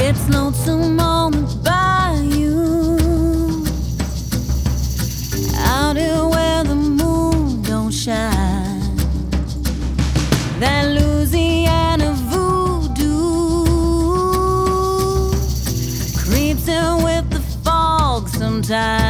It's lonesome on the bayou, out here where the moon don't shine. That Louisiana voodoo creeps in with the fog sometimes.